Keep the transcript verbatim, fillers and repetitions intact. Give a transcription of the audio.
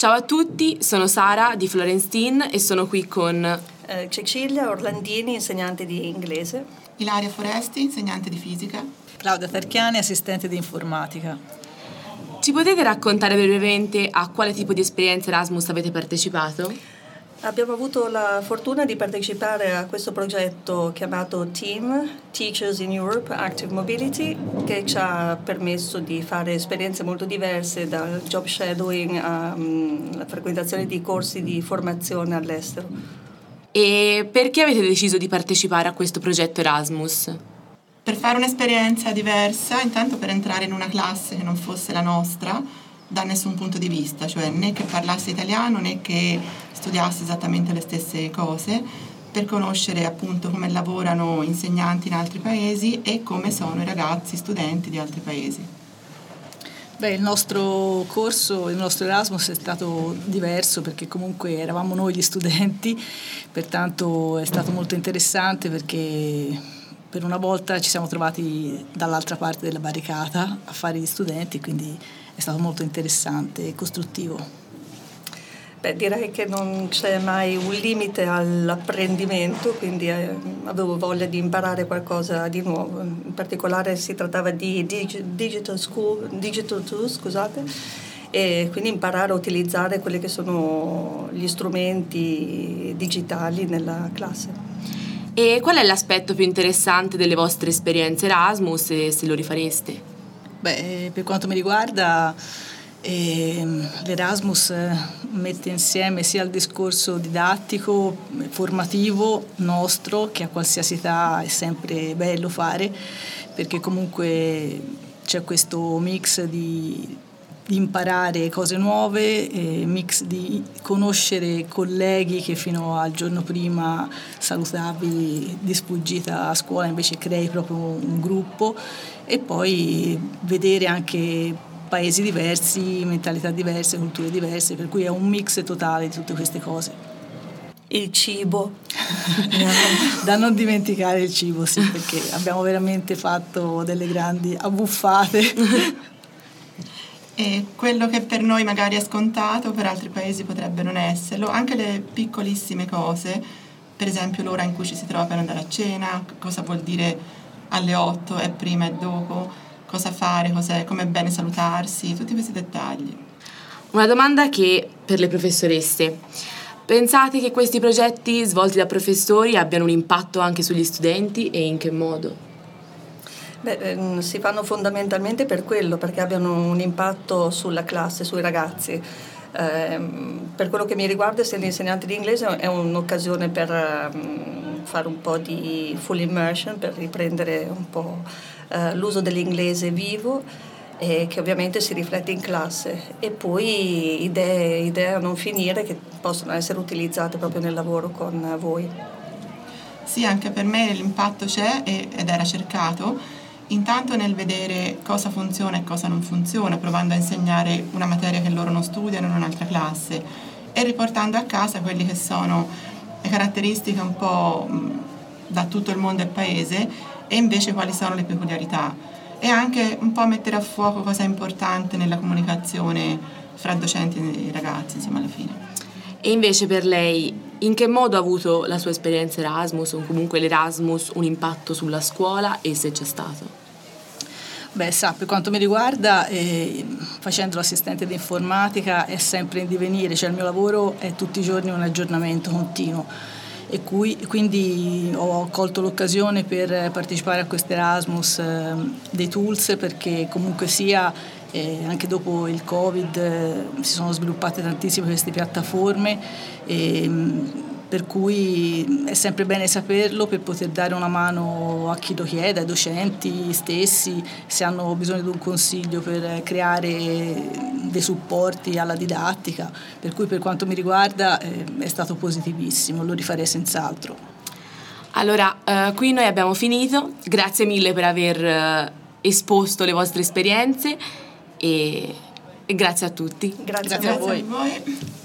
Ciao a tutti, sono Sara di Florence Teen e sono qui con eh, Cecilia Orlandini, insegnante di inglese, Ilaria Foresti, insegnante di fisica, Claudia Tarchiani, assistente di informatica. Ci potete raccontare brevemente a quale tipo di esperienza Erasmus avete partecipato? Abbiamo avuto la fortuna di partecipare a questo progetto chiamato TEAM, Teachers in Europe Active Mobility, che ci ha permesso di fare esperienze molto diverse, dal job shadowing alla um, frequentazione di corsi di formazione all'estero. E perché avete deciso di partecipare a questo progetto Erasmus? Per fare un'esperienza diversa, intanto per entrare in una classe che non fosse la nostra, da nessun punto di vista, cioè né che parlasse italiano né che studiasse esattamente le stesse cose, per conoscere appunto come lavorano insegnanti in altri paesi e come sono i ragazzi studenti di altri paesi. Beh, il nostro corso, il nostro Erasmus è stato diverso perché comunque eravamo noi gli studenti, pertanto è stato molto interessante perché per una volta ci siamo trovati dall'altra parte della barricata a fare gli studenti, quindi è stato molto interessante e costruttivo. Beh, direi che non c'è mai un limite all'apprendimento, quindi eh, avevo voglia di imparare qualcosa di nuovo. In particolare si trattava di dig- digital school, digital tools, scusate, e quindi imparare a utilizzare quelli che sono gli strumenti digitali nella classe. E qual è l'aspetto più interessante delle vostre esperienze Erasmus e se lo rifareste? Beh, per quanto mi riguarda, eh, l'Erasmus mette insieme sia il discorso didattico, formativo nostro, che a qualsiasi età è sempre bello fare, perché comunque c'è questo mix di, di imparare cose nuove, eh, mix di conoscere colleghi che fino al giorno prima salutavi di sfuggita a scuola, invece crei proprio un gruppo, e poi vedere anche paesi diversi, mentalità diverse, culture diverse, per cui è un mix totale di tutte queste cose. Il cibo. Da non dimenticare il cibo, sì, perché abbiamo veramente fatto delle grandi abbuffate. E quello che per noi magari è scontato, per altri paesi potrebbe non esserlo, anche le piccolissime cose, per esempio l'ora in cui ci si trova per andare a cena, cosa vuol dire alle otto è prima e dopo, cosa fare, cos'è, come è bene salutarsi, tutti questi dettagli. Una domanda che per le professoresse: pensate che questi progetti svolti da professori abbiano un impatto anche sugli studenti e in che modo? Beh, si fanno fondamentalmente per quello, perché abbiano un impatto sulla classe, sui ragazzi. Eh, per quello che mi riguarda, essere insegnante di inglese è un'occasione per um, fare un po' di full immersion, per riprendere un po' uh, l'uso dell'inglese vivo, e che ovviamente si riflette in classe, e poi idee, idee a non finire che possono essere utilizzate proprio nel lavoro con voi. Sì, anche per me l'impatto c'è ed era cercato. Intanto nel vedere cosa funziona e cosa non funziona, provando a insegnare una materia che loro non studiano in un'altra classe e riportando a casa quelle che sono le caratteristiche un po' da tutto il mondo e paese e invece quali sono le peculiarità, e anche un po' mettere a fuoco cosa è importante nella comunicazione fra docenti e ragazzi, insomma, alla fine. E invece per lei, in che modo ha avuto la sua esperienza Erasmus o comunque l'Erasmus un impatto sulla scuola, e se c'è stato? Beh, sa, per quanto mi riguarda, eh, facendo l'assistente di informatica è sempre in divenire, cioè il mio lavoro è tutti i giorni un aggiornamento continuo, e cui, quindi ho colto l'occasione per partecipare a questo Erasmus eh, dei tools, perché comunque sia eh, anche dopo il Covid eh, si sono sviluppate tantissime queste piattaforme, e, per cui è sempre bene saperlo per poter dare una mano a chi lo chiede, ai docenti stessi, se hanno bisogno di un consiglio per creare dei supporti alla didattica, per cui per quanto mi riguarda eh, è stato positivissimo, lo rifarei senz'altro. Allora, eh, qui noi abbiamo finito, grazie mille per aver eh, esposto le vostre esperienze e, e grazie a tutti. Grazie, grazie a voi. A voi.